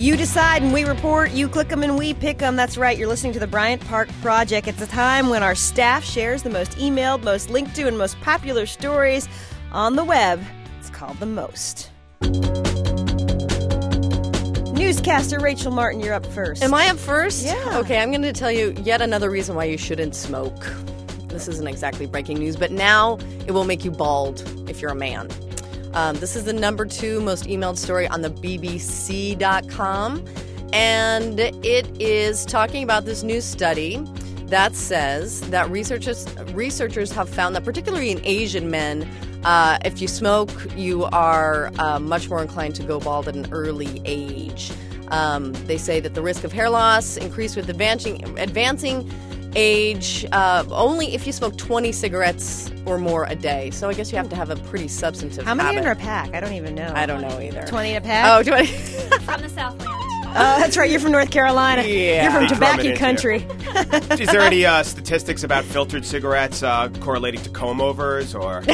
You decide and we report, you click them and we pick them. That's right, you're listening to the Bryant Park Project. It's a time when our staff shares the most emailed, most linked to, and most popular stories on the web. It's called The Most. Newscaster Rachel Martin, you're up first. Am I up first? Yeah. Okay, I'm going to tell you yet another reason why you shouldn't smoke. This isn't exactly breaking news, but now it will make you bald if you're a man. This is the number 2 most emailed story on the BBC.com, and it is talking about this new study that says that researchers have found that particularly in Asian men, if you smoke, you are much more inclined to go bald at an early age. They say that the risk of hair loss increased with advancing age only if you smoke 20 cigarettes or more a day. So I guess you have to have a pretty substantive How many habit. in a pack? I don't even know. I don't know either. 20 in a pack? Oh, 20. From the Southland. That's right. You're from North Carolina. Yeah. You're from They drum it tobacco into country. Is there any statistics about filtered cigarettes correlating to comb-overs or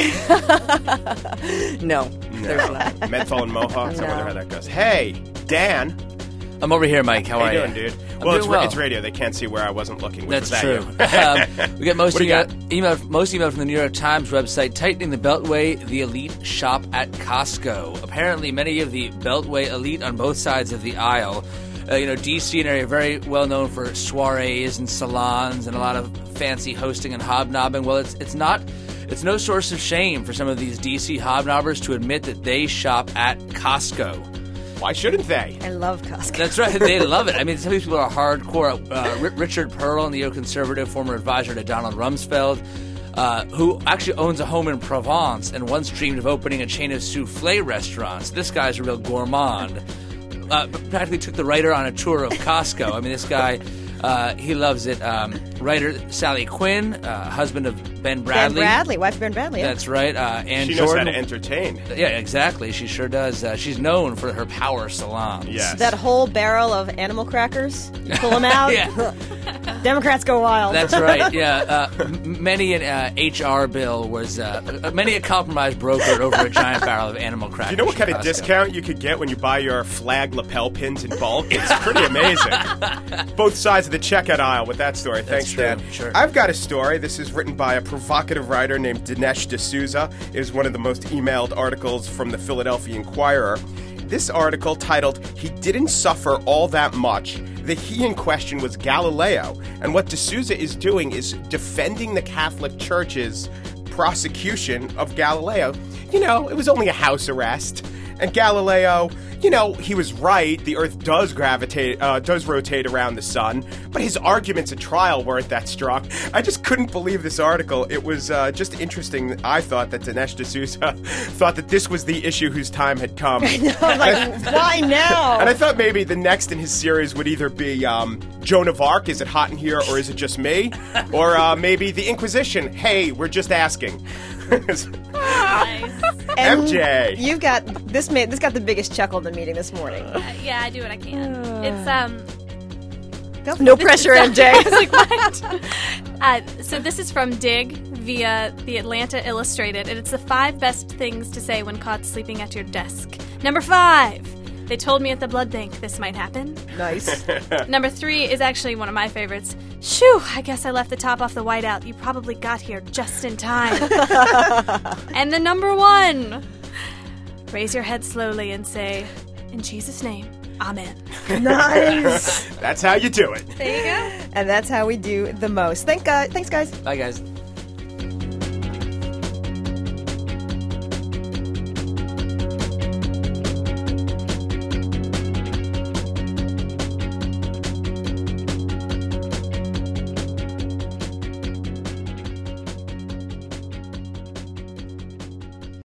No, there's not. menthol and mohawks? I wonder No. how that goes. Hey, Dan. I'm over here, Mike. How are you you? doing, dude? I'm Well, doing well. it's radio. They can't see where I wasn't looking. Which That's was true. that you? We got most What do you email from the New York Times website. Tightening the Beltway, the elite shop at Costco. Apparently, many of the Beltway elite on both sides of the aisle. D.C. an area very well known for soirees and salons and a lot of fancy hosting and hobnobbing. Well, it's no source of shame for some of these D.C. hobnobbers to admit that they shop at Costco. Why shouldn't they? I love Costco. That's right. They love it. I mean, some of these people are hardcore. Richard Pearl, neoconservative, former advisor to Donald Rumsfeld, who actually owns a home in Provence and once dreamed of opening a chain of souffle restaurants. This guy's a real gourmand. Practically took the writer on a tour of Costco. I mean, this guy, he loves it. Writer Sally Quinn, husband of Ben Bradley. Wife of Ben Bradley. Yeah. That's right. And She knows Jordan, how to entertain. Yeah, exactly. She sure does. She's known for her power salons. Yes. That whole barrel of animal crackers, you pull them out. Yeah. Democrats go wild. That's right. Yeah, many an HR bill was many a compromise brokered over a giant barrel of animal crackers. Do you know what kind of from Costco. discount you could get when you buy your flag lapel pins in bulk? It's pretty amazing. Both sides of the checkout aisle with that story. Thanks, true, Dan. sure. I've got a story. This is written by a provocative writer named Dinesh D'Souza. It is one of the most emailed articles from the Philadelphia Inquirer. This article, titled, "He Didn't Suffer All That Much," the he in question was Galileo. And what D'Souza is doing is defending the Catholic Church's prosecution of Galileo. You know, it was only a house arrest. And Galileo, he was right. The Earth does rotate around the sun. But his arguments at trial weren't that strong. I just couldn't believe this article. It was just interesting. I thought that Dinesh D'Souza thought that this was the issue whose time had come. I was like, why now? And I thought maybe the next in his series would either be Joan of Arc, is it hot in here or is it just me? Or maybe the Inquisition, hey, we're just asking. Nice. And MJ. You've got this got the biggest chuckle in the meeting this morning. Yeah, I do what I can. It's No pressure, MJ. I was like, what? So this is from Dig via the Atlanta Illustrated, and it's the 5 best things to say when caught sleeping at your desk. Number 5. They told me at the blood bank this might happen. Nice. Number 3 is actually one of my favorites. Shoo, I guess I left the top off the whiteout. You probably got here just in time. And the number 1. Raise your head slowly and say, in Jesus' name, Amen. Nice. That's how you do it. There you go. And that's how we do the most. Thanks, guys. Bye, guys.